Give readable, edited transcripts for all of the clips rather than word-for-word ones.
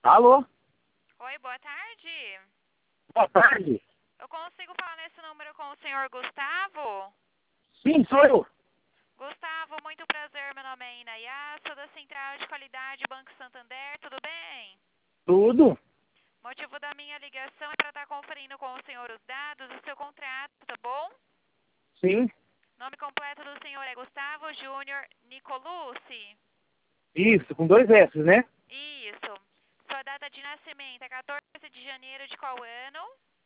Alô? Oi, boa tarde. Boa tarde. Eu consigo falar nesse número com o senhor Gustavo? Sim, sou eu. Gustavo, muito prazer. Meu nome é Inayá, sou da Central de Qualidade Banco Santander, tudo bem? Tudo? Motivo da minha ligação é para estar conferindo com o senhor os dados do seu contrato, tá bom? Sim. Nome completo do senhor é Gustavo Júnior Nicolucci. Isso, com 2 S, né? Isso. Sua data de nascimento é 14 de janeiro de qual ano?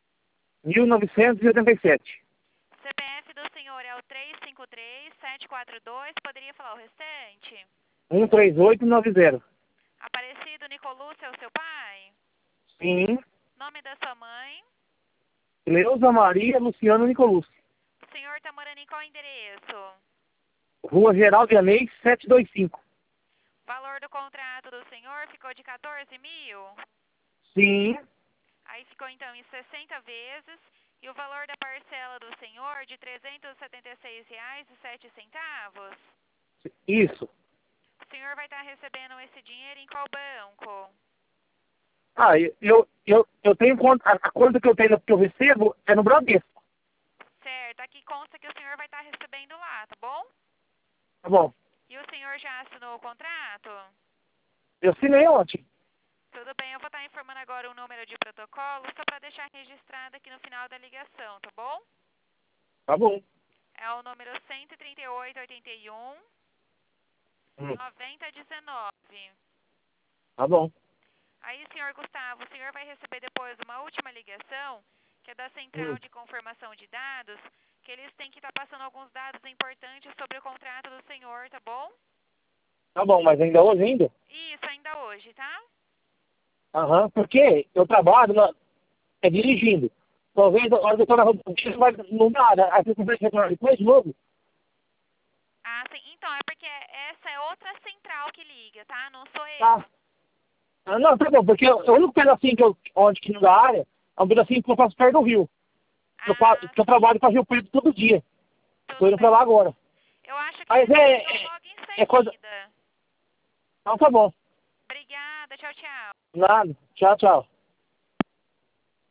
1987. CPF do senhor é o 353-742. Poderia falar o restante? 13890. Aparecido Nicolucci é o seu pai? Sim. Nome da sua mãe? Cleusa Maria Luciano Nicolucci. O senhor está morando em qual endereço? Rua Geraldo Yanei, 725. Valor do contrato do senhor ficou de 14 mil? Sim. Aí ficou então em 60 vezes. E o valor da parcela do senhor de R$ 376,07? Isso. O senhor vai estar recebendo esse dinheiro em qual banco? Ah, eu tenho conta, a conta que eu tenho que eu recebo é no Bradesco. Certo, aqui consta que o senhor vai estar recebendo lá, tá bom? Tá bom. E o senhor já assinou o contrato? Eu assinei ontem. Tudo bem, eu vou estar informando agora o número de protocolo, só para deixar registrado aqui no final da ligação, tá bom? Tá bom. É o número 13881 Hum, 9019. Tá bom. Aí, senhor Gustavo, o senhor vai receber depois uma última ligação, que é da Central de Confirmação de Dados, que eles têm que estar passando alguns dados importantes sobre o contrato do senhor, tá bom? Tá bom, mas ainda hoje ainda? Isso, ainda hoje, tá? Aham, porque eu trabalho dirigindo. Talvez a hora que eu tô na rodovia não dá, né? Aí você tem que retornar depois de novo. Ah, sim. Então, é porque essa é outra central que liga, tá? Não sou eu. Tá. Ah, não, tá bom, porque o único pedacinho onde que não dá área é um pedacinho que eu faço perto do rio. Ah, Que eu sim. trabalho para Rio Preto todo dia. Tô Tudo indo pra lá bem. agora. Eu acho que Mas eles ligam logo em é coisa. seguida. Não, tá bom. Obrigada. Tchau, tchau. Nada. Tchau, tchau.